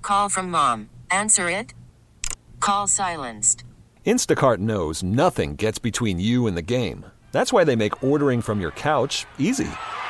Call from mom. Answer it. Call silenced. Instacart knows nothing gets between you and the game. That's why they make ordering from your couch easy.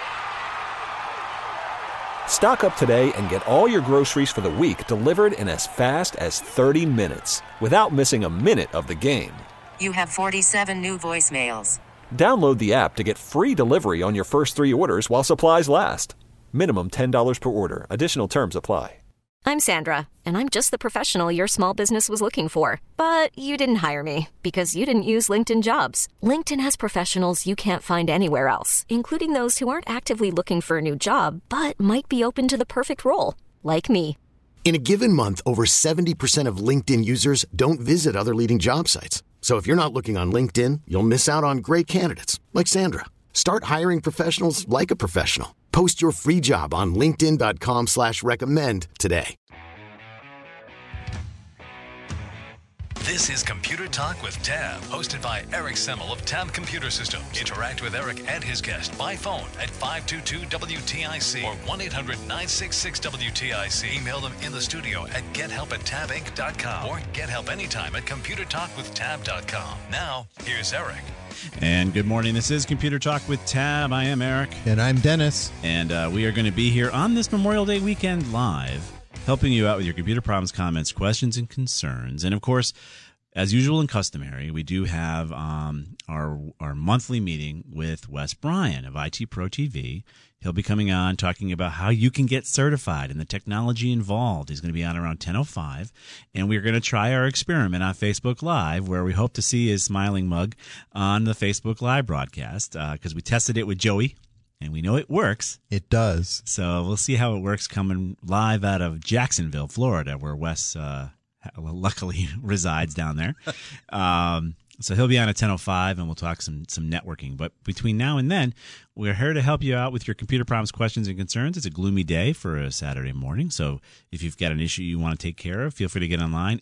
Stock up today and get all your groceries for the week delivered in as fast as 30 minutes without missing a minute of the game. You have 47 new voicemails. Download the app to get free delivery on your first 3 orders while supplies last. Minimum $10 per order. Additional terms apply. I'm Sandra, and I'm just the professional your small business was looking for. But you didn't hire me because you didn't use LinkedIn Jobs. LinkedIn has professionals you can't find anywhere else, including those who aren't actively looking for a new job, but might be open to the perfect role, like me. In a given month, over 70% of LinkedIn users don't visit other leading job sites. So if you're not looking on LinkedIn, you'll miss out on great candidates like Sandra. Start hiring professionals like a professional. Post your free job on linkedin.com/recommend today. This is Computer Talk with Tab, hosted by Eric Semmel of Tab Computer Systems. Interact with Eric and his guest by phone at 522-WTIC or 1-800-966-WTIC. Email them in the studio at gethelp@tabinc.com or get help anytime at computertalkwithtab.com. Now, here's Eric. And good morning. This is Computer Talk with Tab. I am Eric. And I'm Dennis. And we are going to be here on this Memorial Day weekend live, helping you out with your computer problems, comments, questions, and concerns. And, of course, as usual and customary, we do have our monthly meeting with Wes Bryan of IT Pro TV. He'll be coming on talking about how you can get certified and the technology involved. He's going to be on around 10:05, and we're going to try our experiment on Facebook Live, where we hope to see his smiling mug on the Facebook Live broadcast, because we tested it with Joey, and we know it works. It does. So we'll see how it works coming live out of Jacksonville, Florida, where Wes luckily resides down there. So he'll be on at 10:05, and we'll talk some networking. But between now and then, we're here to help you out with your computer problems, questions, and concerns. It's a gloomy day for a Saturday morning, so if you've got an issue you want to take care of, feel free to get online,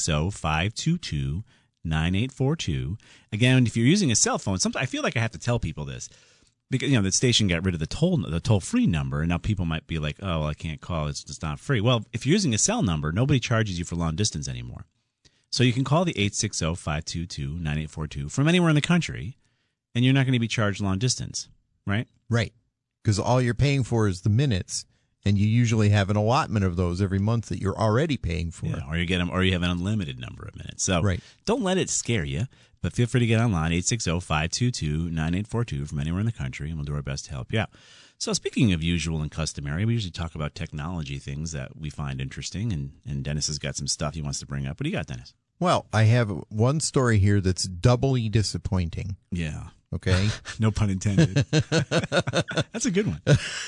860-522-9842. Again, if you're using a cell phone, sometimes I feel like I have to tell people this, because the station got rid of the toll-free number, and now people might be like, oh, well, I can't call, it's just not free. Well, if you're using a cell number, nobody charges you for long distance anymore. So you can call the 860-522-9842 from anywhere in the country, and you're not going to be charged long distance, right? Right. Because all you're paying for is the minutes, and you usually have an allotment of those every month that you're already paying for. Yeah, or you get them, or you have an unlimited number of minutes. So right. Don't let it scare you, but feel free to get online, 860-522-9842 from anywhere in the country, and we'll do our best to help you out. So speaking of usual and customary, we usually talk about technology things that we find interesting, and Dennis has got some stuff he wants to bring up. What do you got, Dennis? Well, I have one story here that's doubly disappointing. Yeah. Okay? No pun intended. That's a good one.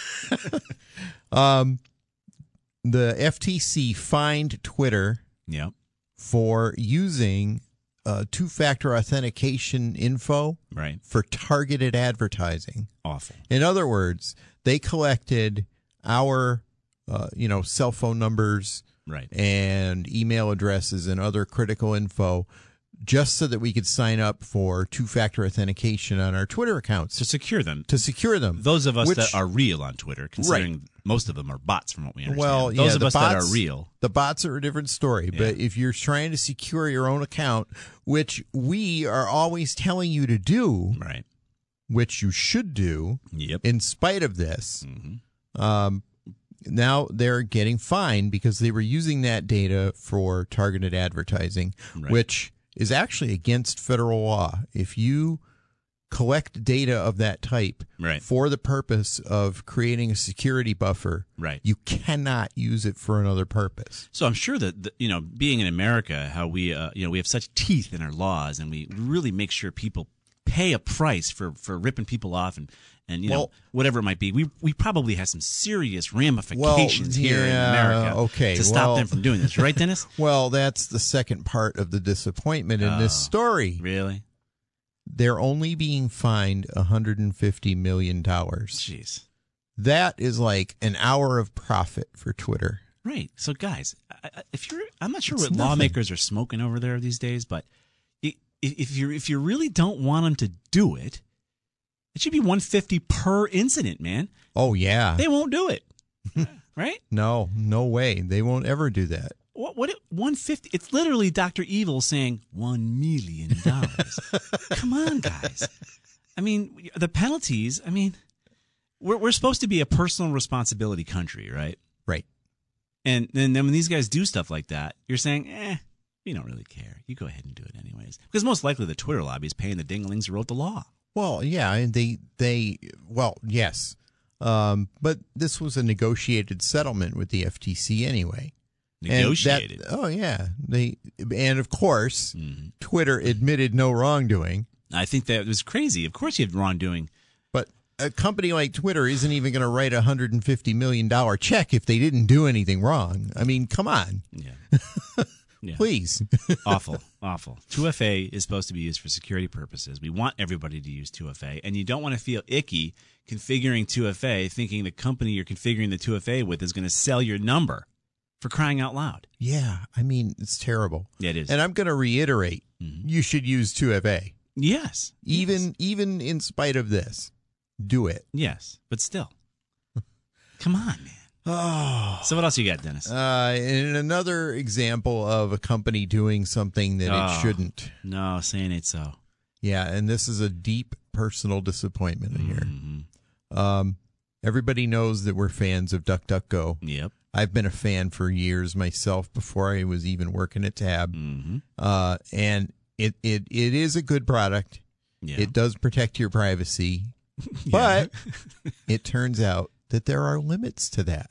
The FTC fined Twitter for using two-factor authentication info for targeted advertising. Awful. In other words, they collected our cell phone numbers and email addresses and other critical info just so that we could sign up for two-factor authentication on our Twitter accounts. To secure them. Those of us that are real on Twitter, considering most of them are bots from what we understand. Well, those of us that are real. The bots are a different story. But if you're trying to secure your own account, which we are always telling you to do, which you should do in spite of this, now they're getting fined because they were using that data for targeted advertising, which is actually against federal law. If you collect data of that type for the purpose of creating a security buffer, you cannot use it for another purpose. So I'm sure that being in America, how we we have such teeth in our laws, and we really make sure people pay a price for ripping people off and whatever it might be. We probably have some serious ramifications here in America to stop them from doing this. Right, Dennis? Well, that's the second part of the disappointment in this story. Really? They're only being fined $150 million. Jeez. That is like an hour of profit for Twitter. Right. So, guys, I'm not sure what lawmakers are smoking over there these days, but if you really don't want them to do it, it should be $150 per incident, man. Oh, yeah. They won't do it. right? No way. They won't ever do that. What 150? It's literally Dr. Evil saying $1 million. Come on, guys. I mean, the penalties. I mean, we're supposed to be a personal responsibility country, right? Right. And then when these guys do stuff like that, you're saying, we don't really care. You go ahead and do it anyways, because most likely the Twitter lobby is paying the dinglings who wrote the law. Well, yeah, and yes, but this was a negotiated settlement with the FTC anyway. Negotiated. And of course, Twitter admitted no wrongdoing. I think that was crazy. Of course, you have wrongdoing, but a company like Twitter isn't even going to write a $150 million check if they didn't do anything wrong. I mean, come on. Yeah. Yeah. Please. Awful. 2FA is supposed to be used for security purposes. We want everybody to use 2FA, and you don't want to feel icky configuring 2FA, thinking the company you're configuring the 2FA with is going to sell your number, for crying out loud. Yeah, I mean, it's terrible. Yeah, it is. And I'm going to reiterate, you should use 2FA. Yes. Even in spite of this, do it. Yes, but still. Come on, man. Oh. So what else you got, Dennis? And another example of a company doing something that it shouldn't. No, saying it so. Yeah, and this is a deep personal disappointment here. Everybody knows that we're fans of DuckDuckGo. Yep. I've been a fan for years myself before I was even working at Tab. And it is a good product. Yeah. It does protect your privacy. But it turns out that there are limits to that.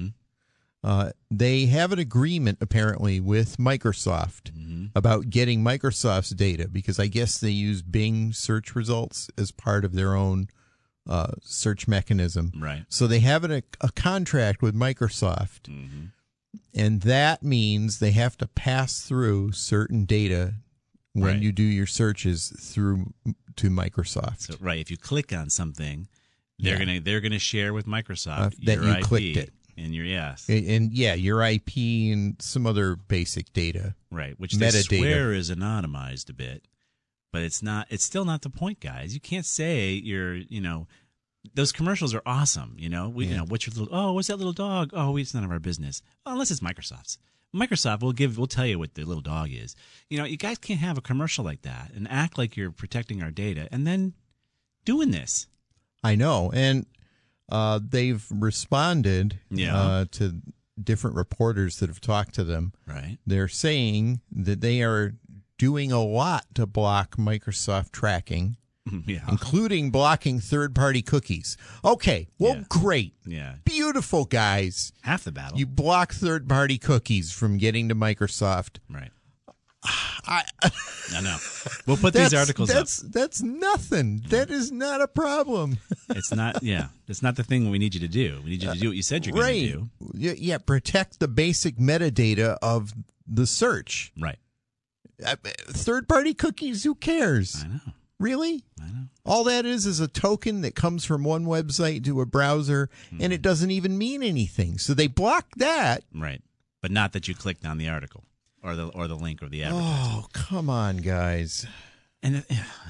They have an agreement, apparently, with Microsoft about getting Microsoft's data, because I guess they use Bing search results as part of their own search mechanism. Right. So they have a contract with Microsoft, and that means they have to pass through certain data when you do your searches through to Microsoft. So, if you click on something, they're gonna share with Microsoft that your you IP clicked it, and your your IP and some other basic data, which they swear is anonymized a bit, but it's not. It's still not the point, guys. You can't say those commercials are awesome. What's your little? What's that little dog? It's none of our business. Unless it's Microsoft's. Microsoft will tell you what the little dog is. You guys can't have a commercial like that and act like you're protecting our data and then doing this. I know, and they've responded to different reporters that have talked to them. Right. They're saying that they are doing a lot to block Microsoft tracking, including blocking third-party cookies. Okay, well, great. Yeah. Beautiful, guys. Half the battle. You block third-party cookies from getting to Microsoft. Right. I know. We'll put these articles up. That's nothing. That is not a problem. It's not. Yeah, it's not the thing we need you to do. We need you to do what you said you're going to do. Yeah, protect the basic metadata of the search. Right. Third-party cookies. Who cares? I know. Really? I know. All that is a token that comes from one website to a browser, and it doesn't even mean anything. So they block that. Right. But not that you clicked on the article. Or the link or the advertisement. Oh, come on, guys! And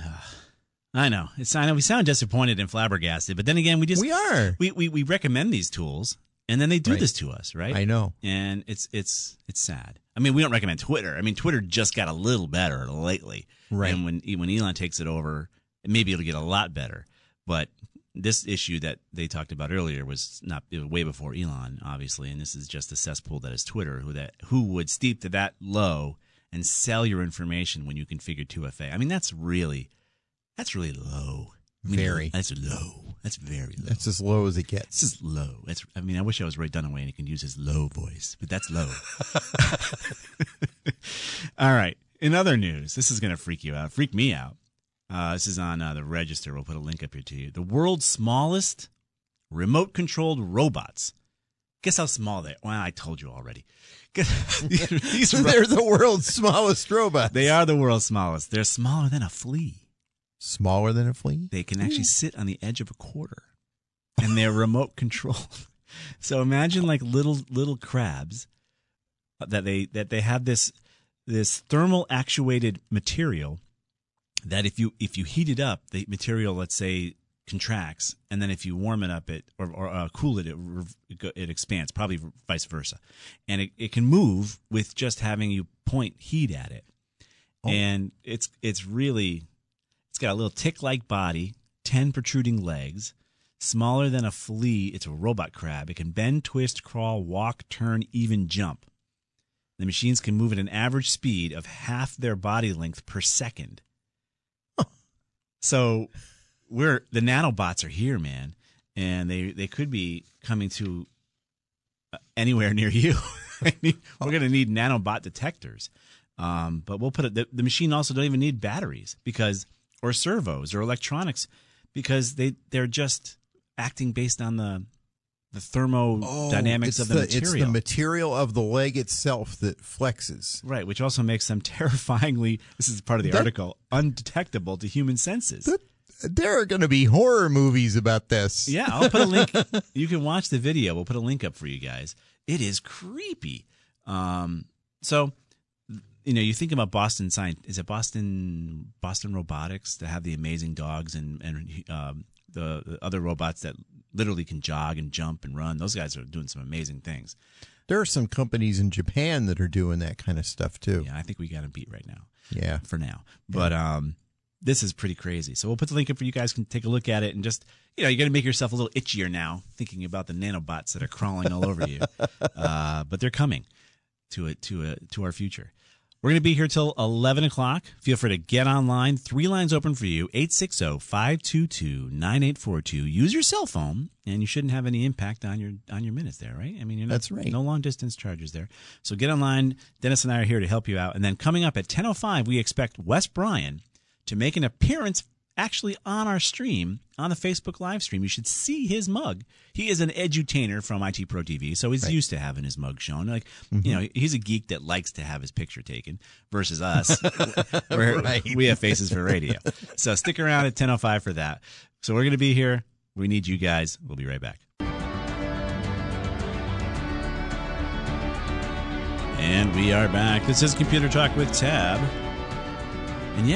I know I know we sound disappointed and flabbergasted, but then again, we are. We recommend these tools, and then they do this to us, right? I know, and it's sad. I mean, we don't recommend Twitter. I mean, Twitter just got a little better lately, right? And when Elon takes it over, maybe it'll get a lot better. But this issue that they talked about earlier was way before Elon, obviously, and this is just a cesspool that is Twitter, who would stoop to that low and sell your information when you configure 2FA. I mean, that's really low. Very. That's low. That's very low. That's as low as it gets. It's low. I wish I was Ray Dunaway and he can use his low voice, but that's low. All right. In other news, this is going to freak me out. This is on the Register. We'll put a link up here to you. The world's smallest remote-controlled robots. Guess how small they are? Well, I told you already. They're the world's smallest robots. They are the world's smallest. They're smaller than a flea. Smaller than a flea? They can actually sit on the edge of a quarter, and they're remote-controlled. So imagine like little crabs that they have this thermal actuated material. That if you heat it up, the material, let's say, contracts, and then if you warm it up, or cool it, it expands. Probably vice versa, and it can move with just having you point heat at it. Oh. And it's got a little tick-like body, 10 protruding legs, smaller than a flea. It's a robot crab. It can bend, twist, crawl, walk, turn, even jump. The machines can move at an average speed of half their body length per second. Huh. So the nanobots are here, man, and they could be coming to anywhere near you. We're going to need nanobot detectors. But we'll put it. The machine also don't even need batteries or servos or electronics, because they're just acting based on the thermodynamics of the material. It's the material of the leg itself that flexes. Right, which also makes them terrifyingly, this is part of the article, undetectable to human senses. There are going to be horror movies about this. Yeah, I'll put a link. You can watch the video. We'll put a link up for you guys. It is creepy. So, you think about Boston Science. Is it Boston Robotics that have the amazing dogs and the other robots that literally can jog and jump and run? Those guys are doing some amazing things. There are some companies in Japan that are doing that kind of stuff too. Yeah, I think we got them beat right now. Yeah, for now. But this is pretty crazy. So we'll put the link up for you guys can take a look at it, and just you got to make yourself a little itchier now thinking about the nanobots that are crawling all over you. But they're coming to our future. We're going to be here till 11 o'clock. Feel free to get online. 3 lines open for you, 860-522-9842. Use your cell phone, and you shouldn't have any impact on your minutes there, right? I mean, that's right. No long-distance charges there. So get online. Dennis and I are here to help you out. And then coming up at 10:05, we expect Wes Bryan to make an appearance actually on our stream, on the Facebook live stream. You should see his mug. He is an edutainer from IT Pro TV, so he's used to having his mug shown. Like, he's a geek that likes to have his picture taken versus us, where we have faces for radio. So stick around at 10:05 for that. So we're going to be here. We need you guys. We'll be right back. And we are back. This is Computer Talk with Tab. And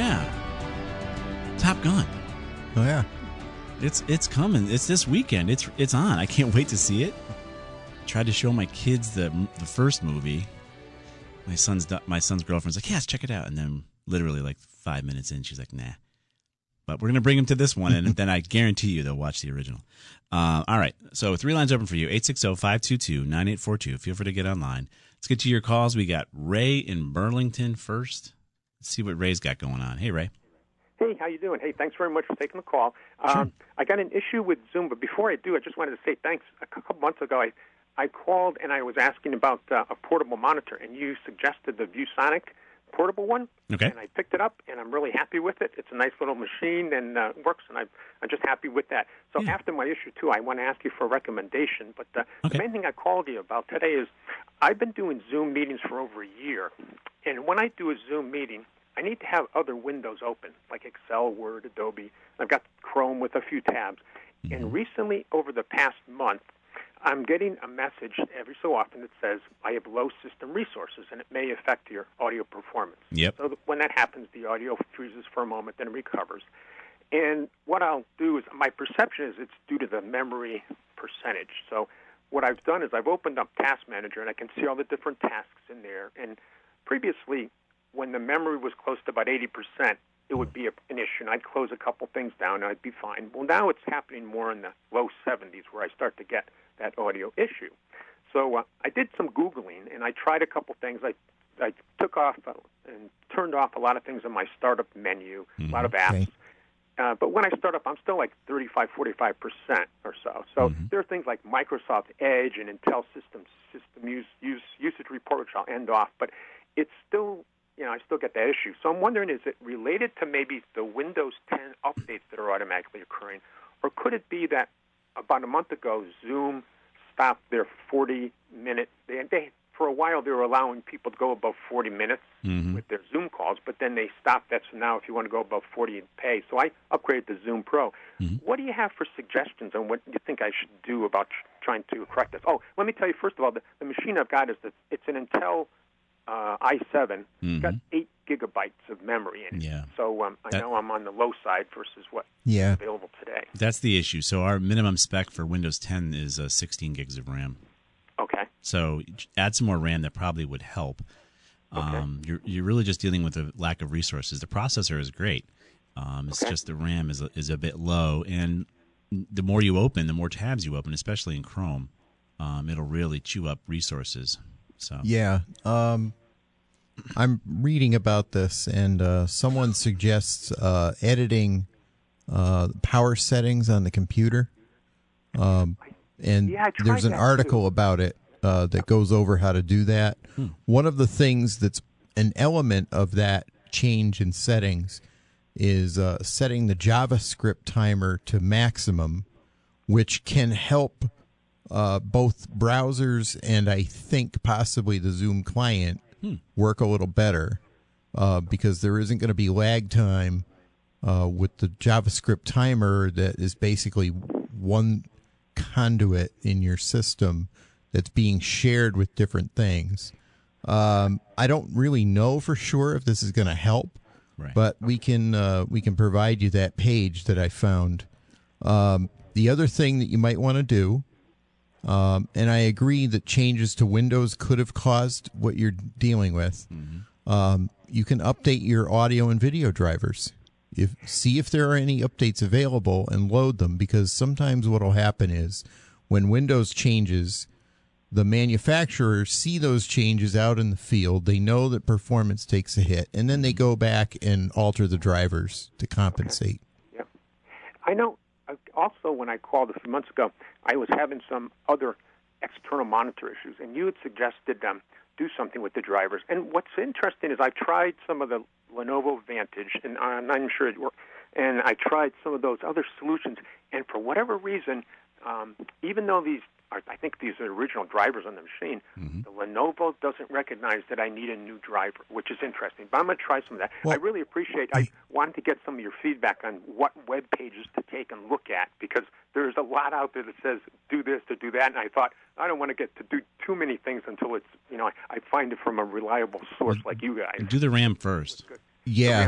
Top Gun. Oh yeah, it's coming. It's this weekend. It's on. I can't wait to see it. Tried to show my kids the first movie. My son's girlfriend's like, yes, check it out. And then literally like 5 minutes in, she's like, nah. But we're gonna bring them to this one, and then I guarantee you they'll watch the original. All right. So 3 lines open for you: 860-522-9842. Feel free to get online. Let's get to your calls. We got Ray in Burlington first. Let's see what Ray's got going on. Hey, Ray. Hey, how you doing? Hey, thanks very much for taking the call. Sure. I got an issue with Zoom, but before I do, I just wanted to say thanks. A couple months ago, I called and I was asking about a portable monitor, and you suggested the ViewSonic portable one. Okay. And I picked it up, and I'm really happy with it. It's a nice little machine and works, and I'm just happy with that. So after my issue, too, I want to ask you for a recommendation. But the main thing I called you about today is I've been doing Zoom meetings for over a year, and when I do a Zoom meeting, I need to have other windows open, like Excel, Word, Adobe. I've got Chrome with a few tabs. Mm-hmm. And recently, over the past month, I'm getting a message every so often that says, I have low system resources, and it may affect your audio performance. Yep. So when that happens, the audio freezes for a moment, then recovers. And what I'll do is, my perception is it's due to the memory percentage. So what I've done is I've opened up Task Manager, and I can see all the different tasks in there. And previously, when the memory was close to about 80%, it would be an issue, and I'd close a couple things down, and I'd be fine. Well, now it's happening more in the low 70s where I start to get that audio issue. So I did some Googling, and I tried a couple things. I took off and turned off a lot of things in my startup menu, a lot of apps. Okay. But when I start up, I'm still like 35, 45% or so. So there are things like Microsoft Edge and Intel system usage report, which I'll end off, but it's still... I still get that issue. So I'm wondering, is it related to maybe the Windows 10 updates that are automatically occurring, or could it be that about a month ago Zoom stopped their 40-minute? For a while they were allowing people to go above 40 minutes with their Zoom calls, but then they stopped that. So now if you want to go above 40, you pay. So I upgraded to Zoom Pro. What do you have for suggestions on what you think I should do about trying to correct this? Oh, let me tell you, first of all, the machine I've got it's an Intel i7. It's got 8 gigabytes of memory in it. Yeah. So I know I'm on the low side versus what is available today. That's the issue. So our minimum spec for Windows 10 is 16 gigs of RAM. Okay. So add some more RAM. That probably would help. You're really just dealing with a lack of resources. The processor is great. It's just the RAM is a bit low, and the more you open, the more tabs you open, especially in Chrome, it'll really chew up resources. So I'm reading about this, and someone suggests editing power settings on the computer. And there's an article about it that goes over how to do that. One of the things that's an element of that change in settings is setting the JavaScript timer to maximum, which can help both browsers and I think possibly the Zoom client work a little better because there isn't going to be lag time with the JavaScript timer that is basically one conduit in your system that's being shared with different things. I don't really know for sure if this is going to help, but we can provide you that page that I found. The other thing that you might want to do, and I agree that changes to Windows could have caused what you're dealing with. You can update your audio and video drivers. See if there are any updates available and load them, because sometimes what will happen is when Windows changes, the manufacturers see those changes out in the field. They know that performance takes a hit, and then they go back and alter the drivers to compensate. Yeah. I know also when I called a few months ago, I was having some other external monitor issues, and you had suggested do something with the drivers. And what's interesting is I tried some of the Lenovo Vantage, and I'm not even sure it worked, and I tried some of those other solutions, and for whatever reason, even though I think these are original drivers on the machine, the Lenovo doesn't recognize that I need a new driver, which is interesting. But I'm going to try some of that. I really appreciate I wanted to get some of your feedback on what web pages to take and look at, because there's a lot out there that says do this to do that, and I thought I don't want to get to do too many things until it's, I find it from a reliable source like you guys. Do the RAM first. Yeah.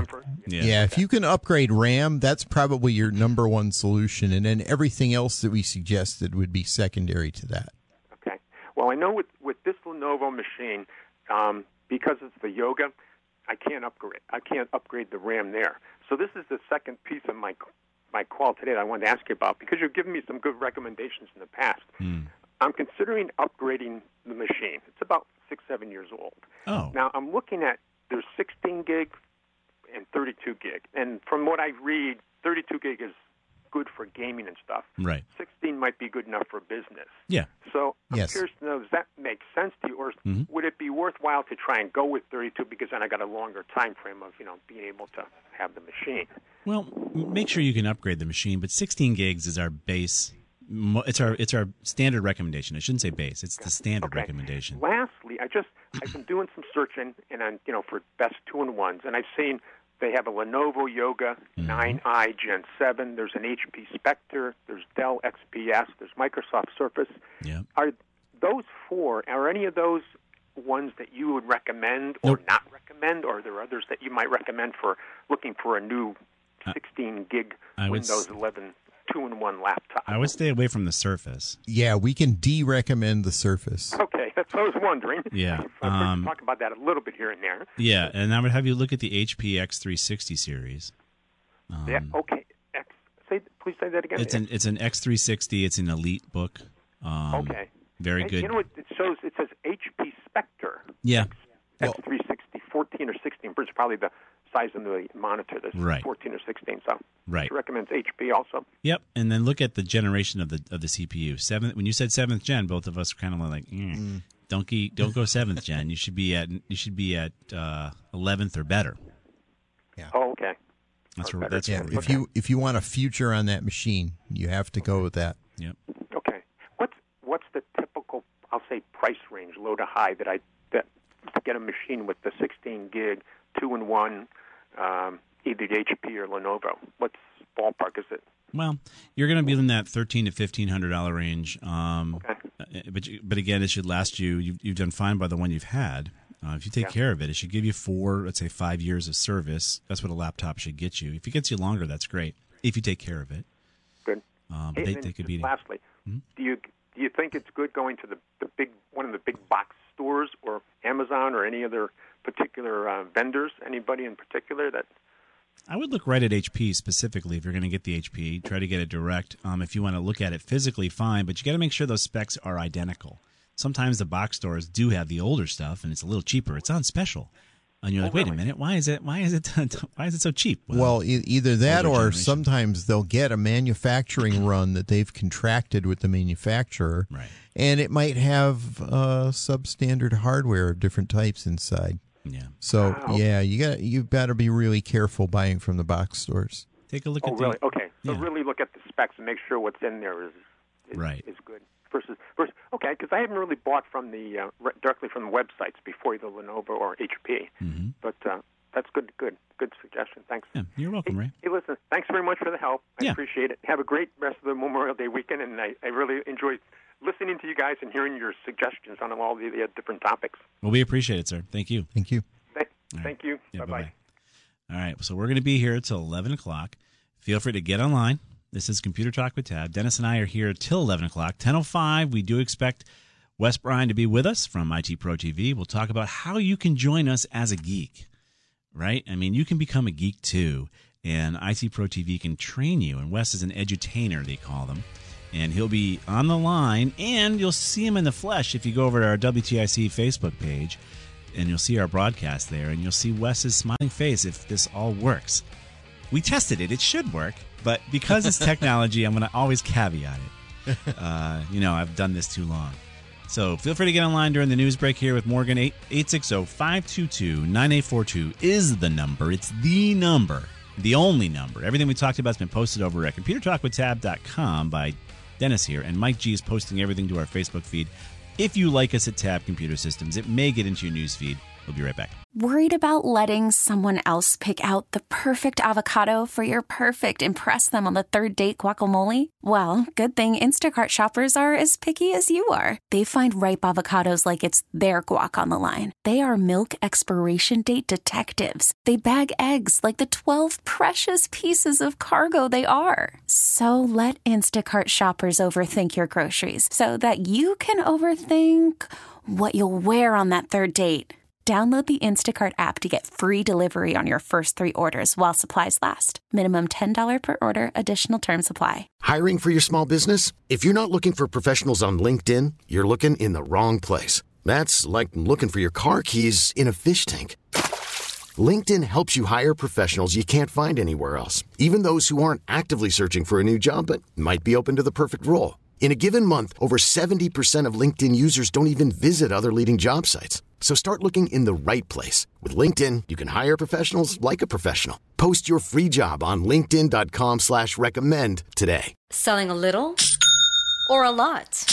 If you can upgrade RAM, that's probably your number one solution, and then everything else that we suggested would be secondary to that. Okay. Well, I know with this Lenovo machine, because it's the Yoga, I can't upgrade. I can't upgrade the RAM there. So this is the second piece of my call today that I wanted to ask you about, because you've given me some good recommendations in the past. I'm considering upgrading the machine. It's about 6-7 years old. Oh. Now I'm looking at there's 16 gig and 32 gig. And from what I read, 32 gig is good for gaming and stuff. Right. 16 might be good enough for business. Yeah. So I'm curious to know, does that make sense to you, or would it be worthwhile to try and go with 32 because then I got a longer time frame of, being able to have the machine? Well, make sure you can upgrade the machine, but 16 gigs is our base. It's our standard recommendation. I shouldn't say base. It's the standard recommendation. Lastly, I've been doing some searching, and for best 2-in-1s, and I've seen they have a Lenovo Yoga 9i Gen 7. There's an HP Spectre. There's Dell XPS. There's Microsoft Surface. Yeah. Are those four? Are any of those ones that you would recommend or not recommend, or are there others that you might recommend for looking for a new 16 gig Windows 11 2-in-1 laptop? I would stay away from the Surface. Yeah, we can de-recommend the Surface. Okay, that's what I was wondering. Yeah. Talk about that a little bit here and there. Yeah, and I would have you look at the HP X360 series. Okay. Please say that again. It's an X360. It's an Elite book. Okay. Very good. It says HP Spectre. Yeah. X360, 14 or 16. It's probably the size of the monitor. That's 14 or 16. So right. She recommends HP also. Yep. And then look at the generation of the CPU. When you said 7th gen, both of us were kind of like, don't go 7th gen. You should be at 11th or better. Yeah. Oh, okay. That's where if you want a future on that machine, you have to go with that. Yep. Okay. What's the typical, I'll say, price range, low to high, that to get a machine with the 16 gig 2-in-1, either HP or Lenovo? What's ballpark is it? Well, you're going to be in that $1,300 to $1,500 range. But again, it should last you. You've done fine by the one you've had. If you take care of it, it should give you 5 years of service. That's what a laptop should get you. If it gets you longer, that's great. If you take care of it. Good. But they could be. Lastly, do you think it's good going to the one of the big box stores or Amazon or any other particular vendors? Anybody in particular that? I would look right at HP specifically if you're going to get the HP. Try to get it direct. If you want to look at it physically, fine, but you got to make sure those specs are identical. Sometimes the box stores do have the older stuff, and it's a little cheaper. It's on special, and you're like, wait a minute, why is it so cheap? Well, either that or sometimes they'll get a manufacturing run that they've contracted with the manufacturer, right? And it might have substandard hardware of different types inside. Yeah. So you've got to be really careful buying from the box stores. Take a look at really? Okay. So really look at the specs and make sure what's in there is good. Versus okay, because I haven't really bought from the directly from the websites before, either Lenovo or HP. Mm-hmm. But that's good suggestion. Thanks. Yeah, you're welcome, Ray. Hey, listen, thanks very much for the help. I appreciate it. Have a great rest of the Memorial Day weekend, and I really enjoyed listening to you guys and hearing your suggestions on all the different topics. Well, we appreciate it, sir. Thank you. Thank you. Thank you. Yeah, bye-bye. All right, so we're going to be here till 11 o'clock. Feel free to get online. This is Computer Talk with Tab. Dennis and I are here till 11 o'clock. 10:05, we do expect Wes Bryan to be with us from IT Pro TV. We'll talk about how you can join us as a geek, right? I mean, you can become a geek too, and IT Pro TV can train you. And Wes is an edutainer, they call them. And he'll be on the line, and you'll see him in the flesh if you go over to our WTIC Facebook page, and you'll see our broadcast there, and you'll see Wes's smiling face if this all works. We tested it. It should work, but because it's technology, I'm going to always caveat it. I've done this too long. So feel free to get online during the news break here with Morgan. 860-522-9842 is the number. It's the number, the only number. Everything we talked about has been posted over at ComputerTalkWithTab.com by Dennis here, and Mike G is posting everything to our Facebook feed. If you like us at Tab Computer Systems, it may get into your news feed. We'll be right back. Worried about letting someone else pick out the perfect avocado for your perfect impress them on the third date guacamole? Well, good thing Instacart shoppers are as picky as you are. They find ripe avocados like it's their guac on the line. They are milk expiration date detectives. They bag eggs like the 12 precious pieces of cargo they are. So let Instacart shoppers overthink your groceries so that you can overthink what you'll wear on that third date. Download the Instacart app to get free delivery on your first 3 orders while supplies last. Minimum $10 per order. Additional terms apply. Hiring for your small business? If you're not looking for professionals on LinkedIn, you're looking in the wrong place. That's like looking for your car keys in a fish tank. LinkedIn helps you hire professionals you can't find anywhere else, even those who aren't actively searching for a new job but might be open to the perfect role. In a given month, over 70% of LinkedIn users don't even visit other leading job sites. So start looking in the right place. With LinkedIn, you can hire professionals like a professional. Post your free job on linkedin.com/recommend today. Selling a little or a lot?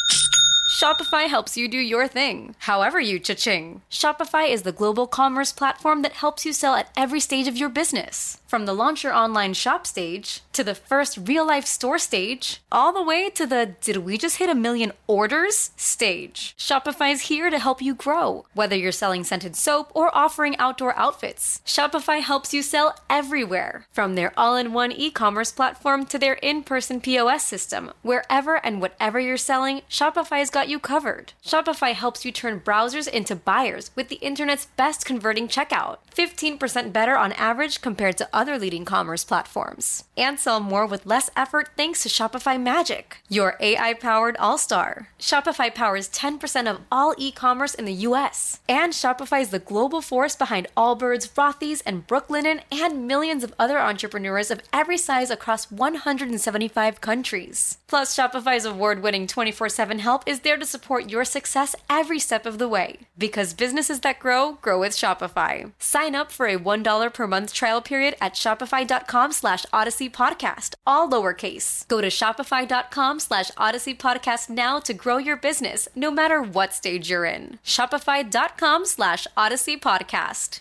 Shopify helps you do your thing, however you cha-ching. Shopify is the global commerce platform that helps you sell at every stage of your business. From the launch your online shop stage, to the first real-life store stage, all the way to the did we just hit 1 million orders stage. Shopify is here to help you grow. Whether you're selling scented soap or offering outdoor outfits, Shopify helps you sell everywhere. From their all-in-one e-commerce platform to their in-person POS system, wherever and whatever you're selling, Shopify's got you covered. Shopify helps you turn browsers into buyers with the internet's best converting checkout. 15% better on average compared to other leading commerce platforms. And sell more with less effort thanks to Shopify Magic, your AI-powered all-star. Shopify powers 10% of all e-commerce in the U.S. And Shopify is the global force behind Allbirds, Rothy's, and Brooklinen, and millions of other entrepreneurs of every size across 175 countries. Plus, Shopify's award-winning 24/7 help is there to support your success every step of the way. Because businesses that grow, grow with Shopify. Sign up for a $1 per month trial period at shopify.com/Odyssey Podcast, all lowercase. Go to shopify.com/Odyssey Podcast now to grow your business, no matter what stage you're in. Shopify.com/Odyssey Podcast.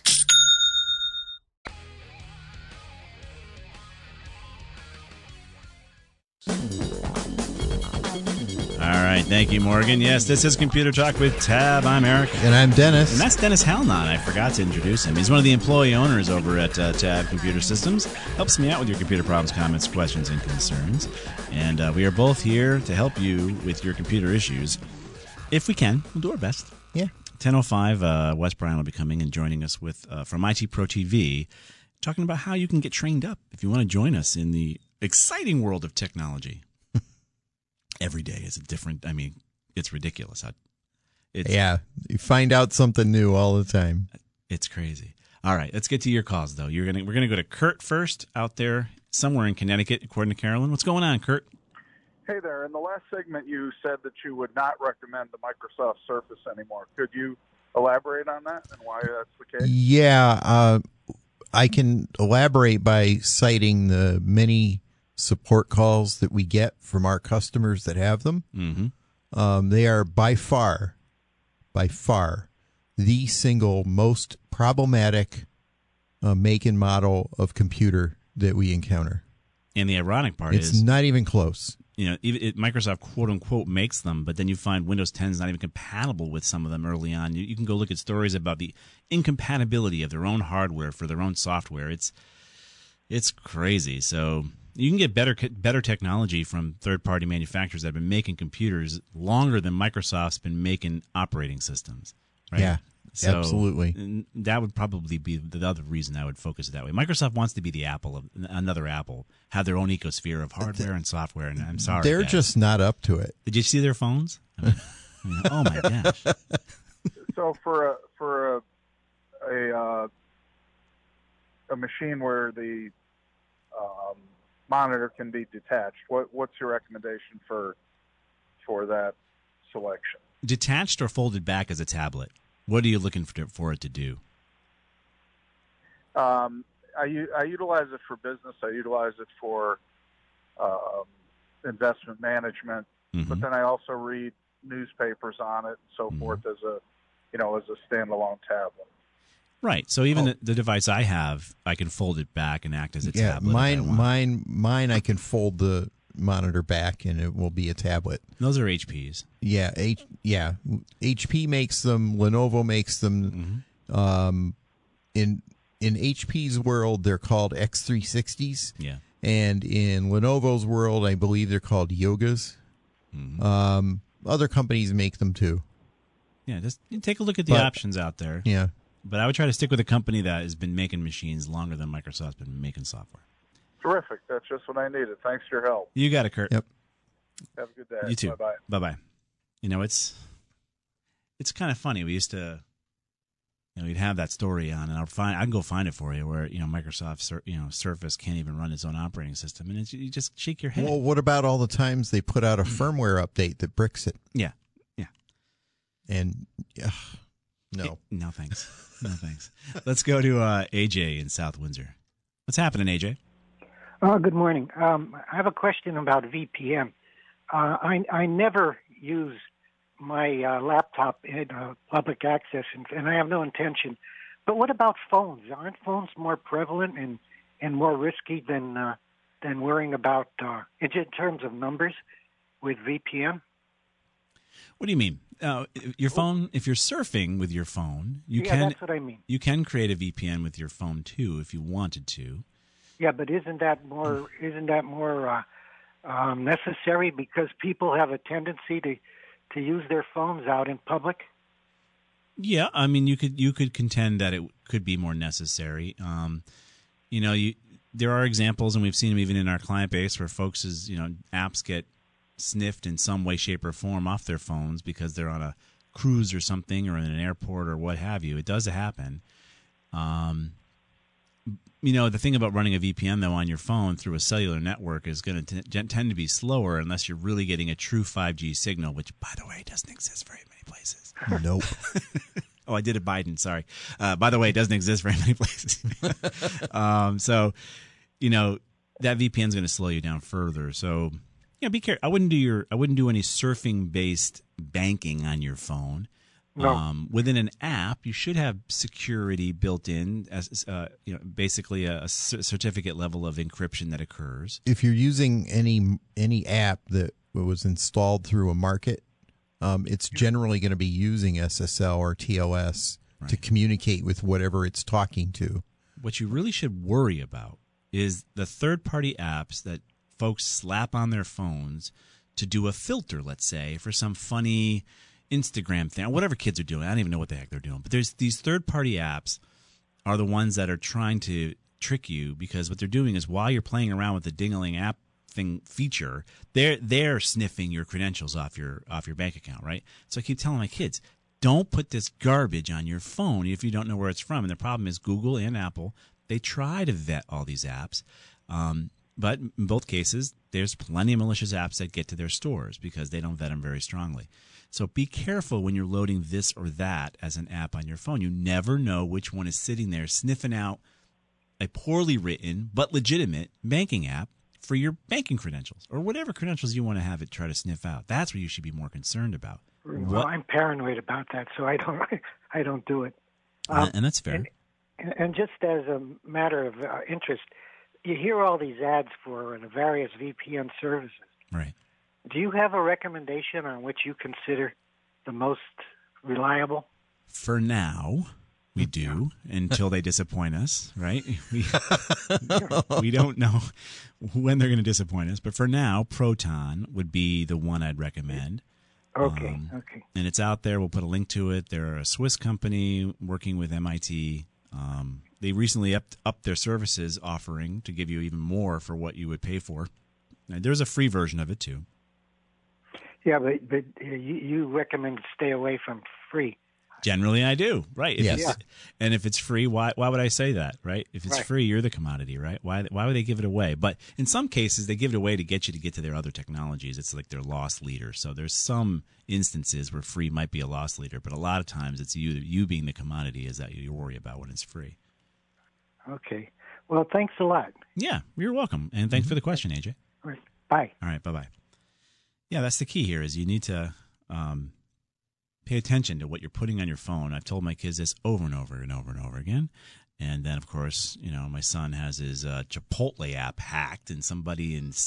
All right. Thank you, Morgan. Yes, this is Computer Talk with Tab. I'm Eric. And I'm Dennis. And that's Dennis Halnon. I forgot to introduce him. He's one of the employee owners over at Tab Computer Systems. Helps me out with your computer problems, comments, questions, and concerns. And we are both here to help you with your computer issues. If we can, we'll do our best. Yeah. 10:05, Wes Bryan will be coming and joining us with from IT Pro TV, talking about how you can get trained up if you want to join us in the exciting world of technology. Every day is a different. I mean, it's ridiculous. Yeah, you find out something new all the time. It's crazy. All right, let's get to your calls though. We're gonna go to Kurt first, out there somewhere in Connecticut, according to Carolyn. What's going on, Kurt? Hey there. In the last segment, you said that you would not recommend the Microsoft Surface anymore. Could you elaborate on that and why that's the case? Yeah, I can elaborate by citing the many support calls that we get from our customers that have them. Mm-hmm. They are by far, the single most problematic make and model of computer that we encounter. And the ironic part is it's not even close. You know, Microsoft quote unquote makes them, but then you find Windows 10 is not even compatible with some of them early on. You can go look at stories about the incompatibility of their own hardware for their own software. It's crazy. So you can get better technology from third-party manufacturers that have been making computers longer than Microsoft's been making operating systems. Right? Yeah. So absolutely. That would probably be the other reason I would focus it that way. Microsoft wants to be the Apple of another Apple, have their own ecosphere of hardware and software. And I'm sorry, they're guys. just not up to it. Did you see their phones? I mean, oh my gosh! So for a machine where the monitor can be detached, what's your recommendation for that selection? Detached or folded back as a tablet? What are you looking for it to do? I utilize it for business. I utilize it for investment management, but then I also read newspapers on it and so forth as a standalone tablet. Right. So even the device I have, I can fold it back and act as a tablet. Mine, I can fold the monitor back and it will be a tablet. Those are HPs. Yeah, HP makes them. Lenovo makes them. In HP's world, they're called X360s. Yeah. And in Lenovo's world, I believe they're called Yogas. Other companies make them too. Yeah, just take a look at the options out there. Yeah. But I would try to stick with a company that has been making machines longer than Microsoft's been making software. Terrific. That's just what I needed. Thanks for your help. You got it, Kurt. Yep. Have a good day. You too. Bye-bye. Bye-bye. You know, it's kind of funny. We used to, we'd have that story on, and I can go find it for you, where Microsoft, Surface can't even run its own operating system, and you just shake your head. Well, what about all the times they put out a firmware update that bricks it? Yeah. And no, no thanks, no thanks. Let's go to AJ in South Windsor. What's happening, AJ? Good morning. I have a question about VPN. I never use my laptop in public access, and I have no intention. But what about phones? Aren't phones more prevalent and more risky than worrying about in terms of numbers with VPN? What do you mean? Your phone, if you're surfing with your phone, that's what I mean. You can create a VPN with your phone too if you wanted to. Yeah, but isn't that more necessary because people have a tendency to use their phones out in public? Yeah, I mean, you could contend that it could be more necessary. There are examples, and we've seen them even in our client base, where folks' apps get sniffed in some way, shape, or form off their phones because they're on a cruise or something, or in an airport or what have you. It does happen. The thing about running a VPN, though, on your phone through a cellular network is going to tend to be slower unless you're really getting a true 5G signal, which, by the way, doesn't exist very many places. Nope. Oh, I did it Biden. Sorry. By the way, it doesn't exist very many places. That VPN is going to slow you down further. So, be careful. I wouldn't do any surfing-based banking on your phone. No. Within an app, you should have security built in, as basically a certificate level of encryption that occurs. If you're using any app that was installed through a market, it's generally going to be using SSL or TLS to communicate with whatever it's talking to. What you really should worry about is the third-party apps that folks slap on their phones to do a filter, let's say, for some funny Instagram thing, or whatever kids are doing. I don't even know what the heck they're doing. But there's these third-party apps are the ones that are trying to trick you, because what they're doing is while you're playing around with the Ding-a-ling app thing feature, they're sniffing your credentials off your bank account, right? So I keep telling my kids, don't put this garbage on your phone if you don't know where it's from. And the problem is Google and Apple, they try to vet all these apps. But in both cases, there's plenty of malicious apps that get to their stores because they don't vet them very strongly. So be careful when you're loading this or that as an app on your phone. You never know which one is sitting there sniffing out a poorly written but legitimate banking app for your banking credentials or whatever credentials you want to have it try to sniff out. That's what you should be more concerned about. Well, I'm paranoid about that, so I don't do it. And that's fair. And just as a matter of interest, you hear all these ads for the various VPN services. Right. Do you have a recommendation on which you consider the most reliable? For now, we do, until they disappoint us, right? We don't know when they're going to disappoint us. But for now, Proton would be the one I'd recommend. Okay. And it's out there. We'll put a link to it. They're a Swiss company working with MIT. They recently upped their services offering to give you even more for what you would pay for. Now, there's a free version of it, too. Yeah, but you recommend to stay away from free. Generally, I do. Right. Yes. And if it's free, why would I say that, right? If it's free, you're the commodity, right? Why would they give it away? But in some cases, they give it away to get you to get to their other technologies. It's like their loss leader. So there's some instances where free might be a loss leader, but a lot of times it's you being the commodity is that you worry about when it's free. Okay. Well, thanks a lot. Yeah, you're welcome. And thanks for the question, AJ. All right. Bye. All right, bye-bye. Yeah, that's the key here is you need to pay attention to what you're putting on your phone. I've told my kids this over and over and over and over again. And then, of course, my son has his Chipotle app hacked, and somebody in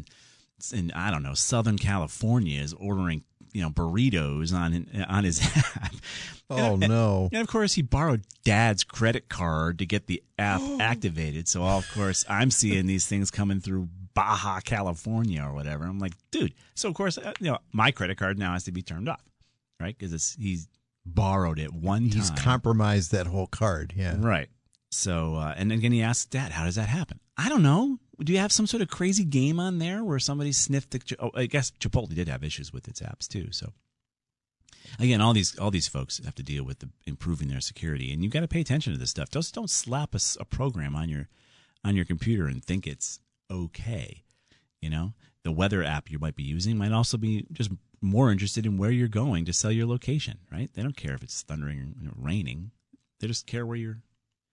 I don't know, Southern California is ordering burritos on his app. Oh, no. And of course, he borrowed Dad's credit card to get the app activated. So, of course, I'm seeing these things coming through Baja California or whatever. I'm like, dude. So, of course, my credit card now has to be turned off, right? Because he's borrowed it one time. He's compromised that whole card, yeah. Right. So, and again, he asks, Dad, how does that happen? I don't know. Do you have some sort of crazy game on there where somebody sniffed I guess Chipotle did have issues with its apps too. So again, all these folks have to deal with improving their security, and you've got to pay attention to this stuff. Just don't slap a program on your computer and think it's okay. The weather app you might be using might also be just more interested in where you're going to sell your location, right? They don't care if it's thundering or raining. They just care where you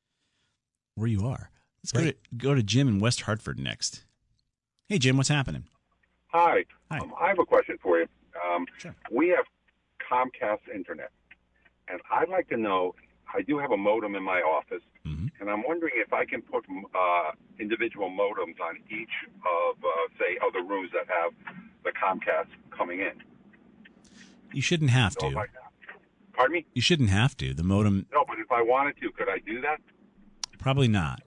are. Let's go to Jim in West Hartford next. Hey, Jim, what's happening? Hi. I have a question for you. Sure. We have Comcast Internet, and I'd like to know, I do have a modem in my office, and I'm wondering if I can put individual modems on each of, say, other rooms that have the Comcast coming in. You shouldn't have to. Pardon me? You shouldn't have to. The modem... No, but if I wanted to, could I do that? Probably not.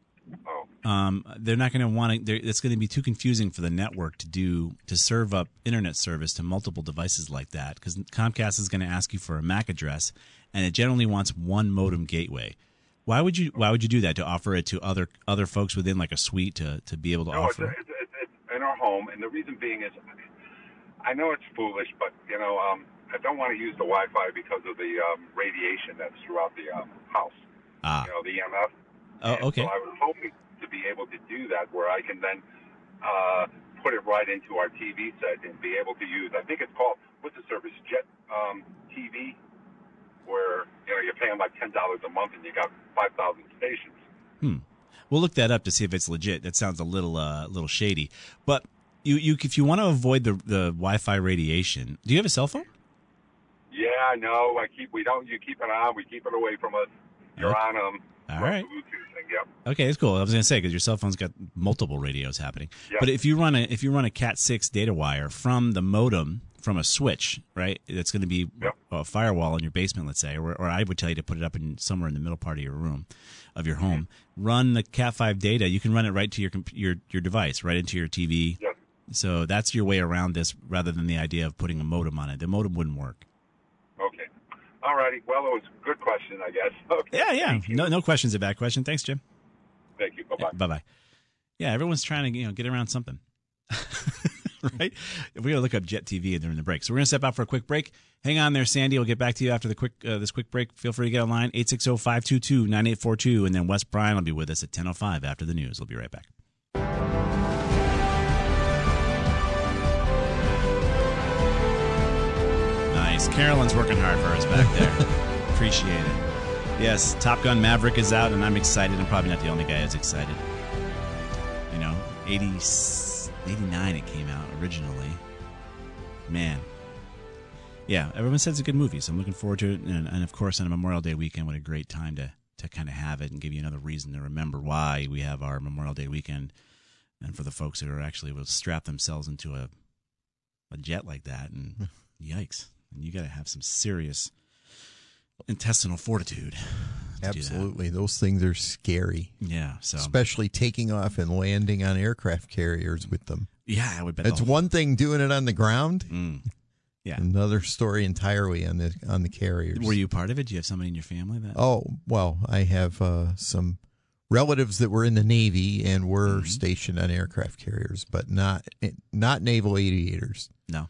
Oh. They're not going to want to. It's going to be too confusing for the network to serve up internet service to multiple devices like that, because Comcast is going to ask you for a MAC address, and it generally wants one modem gateway. Why would you do that? To offer it to other folks within like a suite to be able to offer? It's in our home, and the reason being is, I know it's foolish, but I don't want to use the Wi-Fi because of the radiation that's throughout the house. The EMF. Oh, okay. So I was hoping to be able to do that where I can then put it right into our TV set and be able to use, I think it's called, what's the service, Jet TV, where you're paying like $10 a month and you got 5,000 stations. We'll look that up to see if it's legit. That sounds a little shady. But you if you want to avoid the Wi-Fi radiation, do you have a cell phone? Yeah, I know. You keep it on. We keep it away from us. You're on them. All right. Bluetooth thing, yep. Okay, that's cool. I was going to say, because your cell phone's got multiple radios happening. Yep. But if you run a Cat 6 data wire from the modem from a switch, right? It's going to be a firewall in your basement, let's say, or I would tell you to put it up in somewhere in the middle part of your room, of your home. Run the Cat5 data. You can run it right to your device, right into your TV. Yep. So that's your way around this, rather than the idea of putting a modem on it. The modem wouldn't work. Okay. All righty. Well, it was a good question, I guess. Okay. Yeah. No question's a bad question. Thanks, Jim. Thank you. Bye-bye. Bye-bye. Yeah, everyone's trying to get around something. Right? We're going to look up Jet TV during the break. So we're going to step out for a quick break. Hang on there, Sandy. We'll get back to you after this quick break. Feel free to get online, 860-522-9842. And then Wes Bryan will be with us at 10:05 after the news. We'll be right back. Nice. Carolyn's working hard for us back there. Appreciate it. Yes, Top Gun Maverick is out, and I'm excited. I'm probably not the only guy who's excited. 89 it came out originally. Man. Yeah, everyone says it's a good movie, so I'm looking forward to it. And of course, on a Memorial Day weekend, what a great time to kind of have it and give you another reason to remember why we have our Memorial Day weekend. And for the folks who are actually will strap themselves into a jet like that, and yikes. And you got to have some serious intestinal fortitude. Absolutely. Those things are scary. Yeah. So especially taking off and landing on aircraft carriers with them. Yeah, I would bet. It's one thing doing it on the ground. Yeah. Another story entirely on the carriers. Were you part of it? Do you have somebody in your family that? Oh, well, I have some relatives that were in the Navy and were stationed on aircraft carriers, but not naval aviators. No.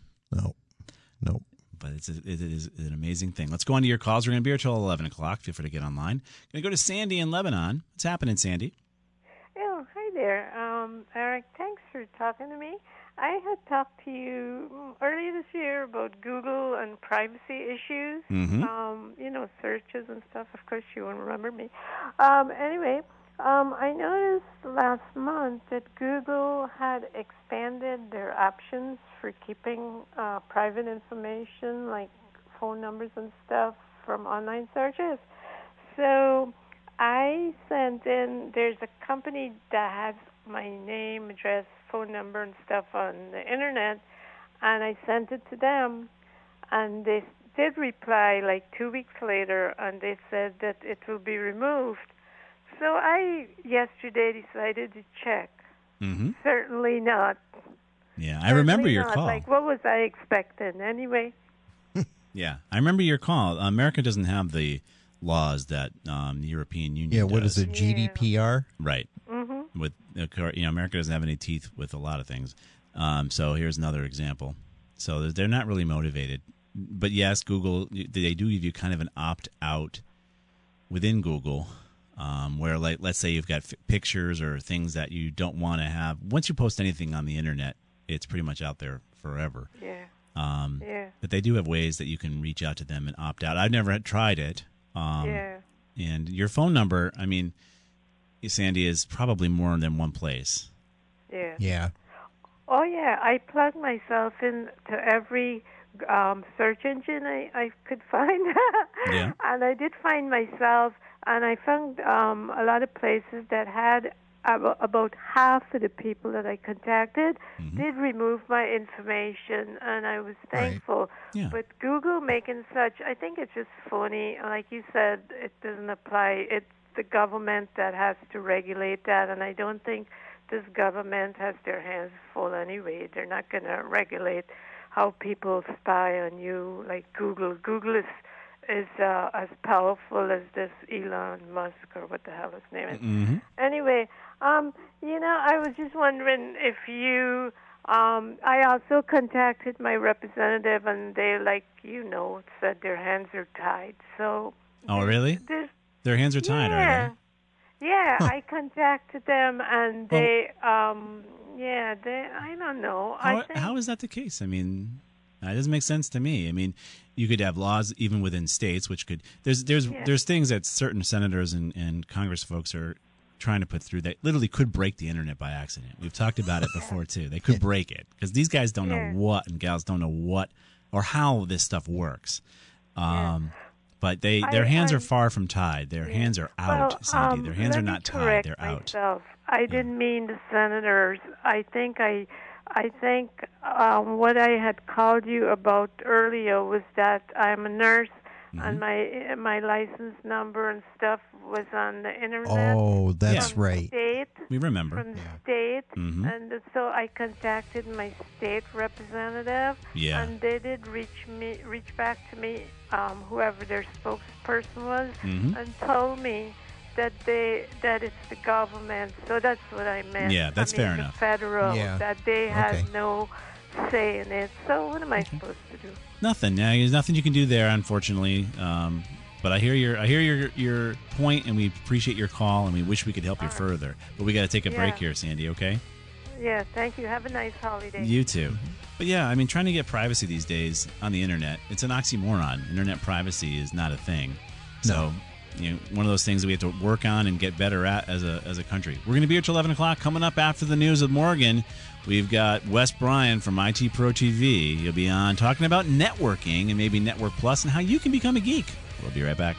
But it is an amazing thing. Let's go on to your calls. We're going to be here till 11 o'clock. Feel free to get online. Going to go to Sandy in Lebanon. What's happening, Sandy? Oh, hi there. Eric, thanks for talking to me. I had talked to you earlier this year about Google and privacy issues, searches and stuff. Of course, you won't remember me. Anyway, I noticed last month that Google had expanded their options for keeping private information like phone numbers and stuff from online searches. So I sent in, there's a company that has my name, address, phone number and stuff on the internet, and I sent it to them, and they did reply like 2 weeks later, and they said that it will be removed. So I yesterday decided to check. Certainly not. Yeah, I remember your call. Like, what was I expecting anyway? Yeah, I remember your call. America doesn't have the laws that the European Union does. What is it, GDPR? Right. With America doesn't have any teeth with a lot of things. So here's another example. So they're not really motivated. But yes, Google, they do give you kind of an opt-out within Google, where, like, let's say you've got pictures or things that you don't want to have. Once you post anything on the internet, it's pretty much out there forever. Yeah. But they do have ways that you can reach out to them and opt out. I've never tried it. And your phone number, I mean, Sandy, is probably more than one place. Yeah. Yeah. Oh, yeah. I plugged myself into every search engine I could find. Yeah. And I did find myself, and I found a lot of places that had about half of the people that I contacted did remove my information, and I was thankful. Right. Yeah. But Google making such, I think it's just phony. Like you said, it doesn't apply. It's the government that has to regulate that, and I don't think this government has their hands full anyway. They're not going to regulate how people spy on you like Google. Google is as powerful as this Elon Musk, or what the hell his name is. Anyway, I was just wondering if you, I also contacted my representative, and they, said their hands are tied. So. Oh, really? Their hands are tied, are they? Yeah, I contacted them, and they, I don't know. How is that the case? I mean, that doesn't make sense to me. I mean, you could have laws even within states, which could there's things that certain senators and Congress folks are trying to put through that literally could break the internet by accident. We've talked about it before too. They could break it because these guys don't know what, and gals don't know what or how this stuff works. But their hands are far from tied. Their hands are out, Sandy. Their hands are not tied. They're out. I didn't mean the senators. I think I I think what I had called you about earlier was that I'm a nurse, and my license number and stuff was on the internet. Oh, that's from right. State, We remember. from the state, and so I contacted my state representative, Yeah. and they did reach back to me, whoever their spokesperson was, and told me that it's the government. So that's what I meant. Yeah, that's fair enough. Federal, Yeah. that they had Okay. no say in it. So what am I supposed to do? Nothing. There's nothing you can do there, unfortunately. But I hear your point, and we appreciate your call, and we wish we could help you further. But we got to take a break here, Sandy. Okay? Yeah, thank you. Have a nice holiday. You too. But yeah, I mean, trying to get privacy these days on the internet, it's an oxymoron. Internet privacy is not a thing. So, one of those things that we have to work on and get better at as a country. We're going to be here till 11 o'clock. Coming up after the news with Morgan, we've got Wes Bryan from IT Pro TV. He'll be on talking about networking and maybe Network Plus and how you can become a geek. We'll be right back.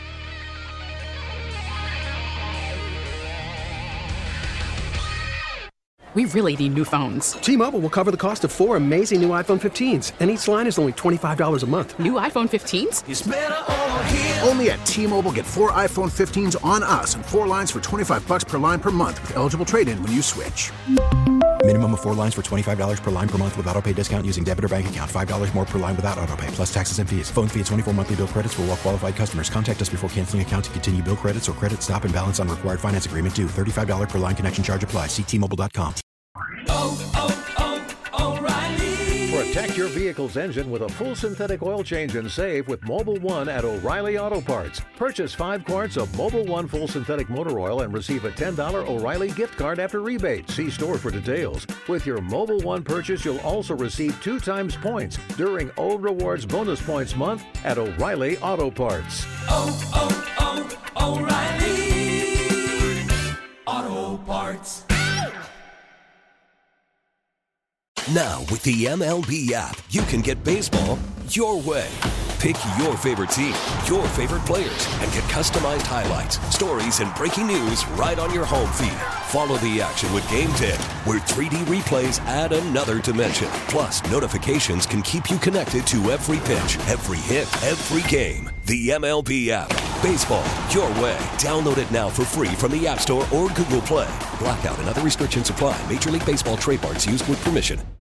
We really need new phones. T-Mobile will cover the cost of 4 amazing new iPhone 15s, and each line is only $25 a month. New iPhone 15s? It's better over here. Only at T-Mobile, get 4 iPhone 15s on us and 4 lines for $25 per line per month with eligible trade-in when you switch. Minimum of 4 lines for $25 per line per month with autopay discount using debit or bank account. $5 more per line without autopay, plus taxes and fees. Phone fee at 24 monthly bill credits for well-qualified customers. Contact us before canceling account to continue bill credits or credit stop and balance on required finance agreement due. $35 per line connection charge applies. See T-Mobile.com. O'Reilly. Protect your vehicle's engine with a full synthetic oil change and save with Mobil 1 at O'Reilly Auto Parts. Purchase 5 quarts of Mobil 1 full synthetic motor oil and receive a $10 O'Reilly gift card after rebate. See store for details. With your Mobil 1 purchase, you'll also receive 2 times points during O Rewards Bonus Points Month at O'Reilly Auto Parts. O'Reilly Auto Parts. Now, with the MLB app, you can get baseball your way. Pick your favorite team, your favorite players, and get customized highlights, stories, and breaking news right on your home feed. Follow the action with Game 10, where 3D replays add another dimension. Plus, notifications can keep you connected to every pitch, every hit, every game. The MLB app. Baseball your way. Download it now for free from the App Store or Google Play. Blackout and other restrictions apply. Major League Baseball trademarks used with permission.